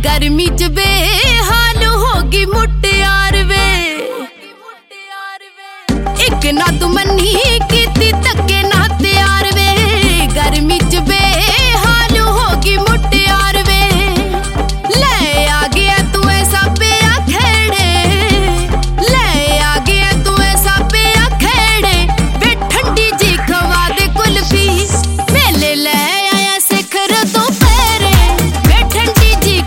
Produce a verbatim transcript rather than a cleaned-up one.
गर्मी च बेहाल होगी मुटियार वे। एक ना तू मन्नी कीती तक